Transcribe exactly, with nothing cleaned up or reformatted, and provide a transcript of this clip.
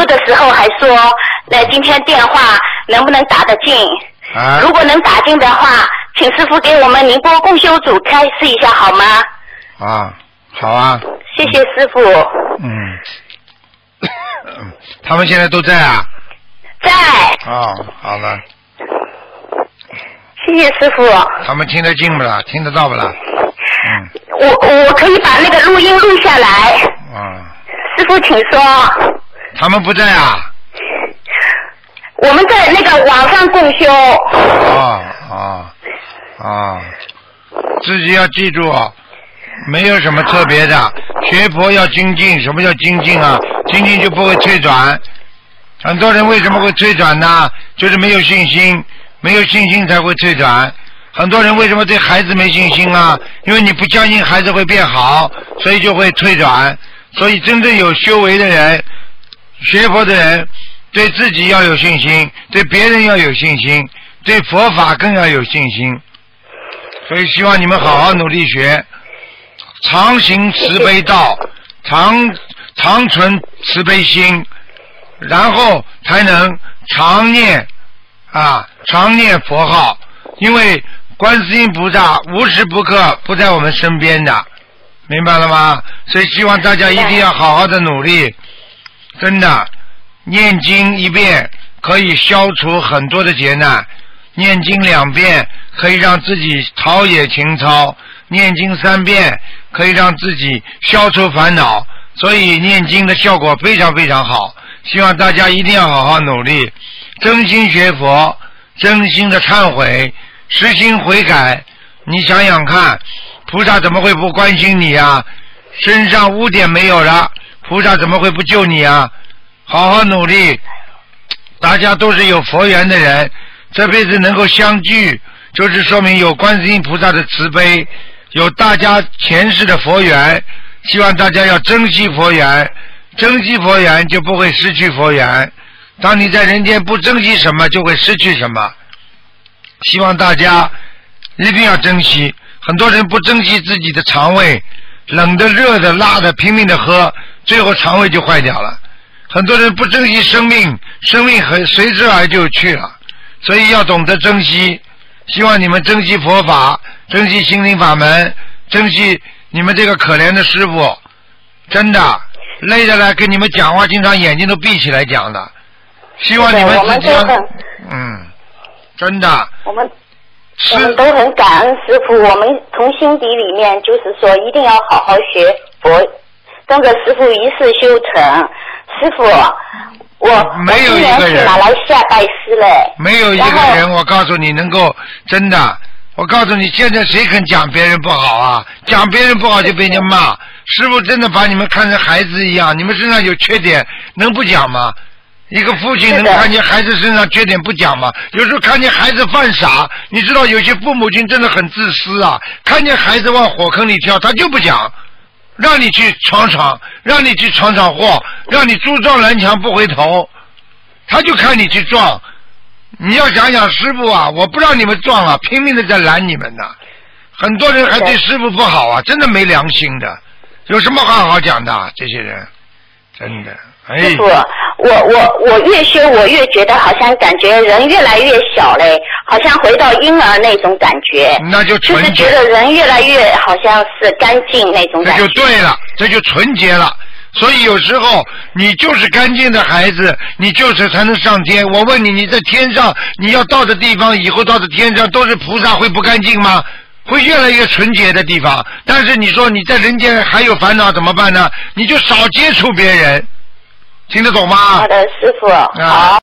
书的时候还说，那今天电话能不能打得进？ 啊。 如果能打进的话，请师傅给我们宁波共修组开示一下好吗？ 啊，好啊。 谢谢师傅。 嗯。他们现在都在啊？ 在。 哦，好了。 谢谢师傅。 他们听得进不啦？听得到不啦？嗯。 我我可以把那个录音录下来。 啊。 师傅，请说。 他们不在啊？ 我们在那个网上共修。 哦哦哦，自己要记住，没有什么特别的，学佛要精进。什么叫精进啊？精进就不会退转。很多人为什么会退转呢？就是没有信心，没有信心才会退转。很多人为什么对孩子没信心啊？因为你不相信孩子会变好，所以就会退转。所以真正有修为的人，学佛的人，对自己要有信心，对别人要有信心，对佛法更要有信心。所以希望你们好好努力学，常行慈悲道，常常存慈悲心，然后才能常念啊常念佛号。因为观世音菩萨无时不刻不在我们身边的，明白了吗？所以希望大家一定要好好的努力，真的，念经一遍可以消除很多的劫难，念经两遍可以让自己陶冶情操，念经三遍可以让自己消除烦恼，所以念经的效果非常非常好。希望大家一定要好好努力，真心学佛，真心的忏悔，实心悔改。你想想看，菩萨怎么会不关心你啊？身上污点没有了，菩萨怎么会不救你啊？好好努力，大家都是有佛缘的人，这辈子能够相聚，就是说明有观世音菩萨的慈悲，有大家前世的佛缘。希望大家要珍惜佛缘，珍惜佛缘就不会失去佛缘。当你在人间不珍惜什么，就会失去什么。希望大家一定要珍惜。很多人不珍惜自己的肠胃，冷的、热的、辣的拼命的喝，最后肠胃就坏掉了。很多人不珍惜生命，生命很随之而就去了。所以要懂得珍惜。希望你们珍惜佛法，珍惜心灵法门，珍惜你们这个可怜的师父。真的累着来跟你们讲话，经常眼睛都闭起来讲的。希望你们自己要嗯，真的我们我们都很感恩师父，我们从心底里面就是说一定要好好学佛，跟着师父一世修成。师父，我没有一个人我今年去马来西亚拜师嘞， 没有一个人我告诉你能够真的，我告诉你现在谁肯讲别人不好啊？讲别人不好就被人家骂。师父真的把你们看成孩子一样，你们身上有缺点能不讲吗？一个父亲能看见孩子身上缺点不讲吗？有时候看见孩子犯傻，你知道有些父母亲真的很自私啊，看见孩子往火坑里跳他就不讲，让你去闯闯，让你去闯闯祸，让你猪撞南墙不回头，他就看你去撞。你要想想师父啊，我不让你们撞啊，拼命的在拦你们呢。很多人还对师父不好啊，真的没良心的，有什么好好讲的？这些人真的哎。 师父，我我我越修我越觉得好像感觉人越来越小嘞，好像回到婴儿那种感觉。 那就纯洁， 就是觉得人越来越好像是干净那种感觉。 这就对了，这就纯洁了。所以有时候你就是干净的孩子，你就是才能上天。我问你，你在天上，你要到的地方，以后到的天上都是菩萨，会不干净吗？会越来越纯洁的地方。但是你说你在人间还有烦恼怎么办呢？你就少接触别人，听得懂吗？ 好的，师父。 啊，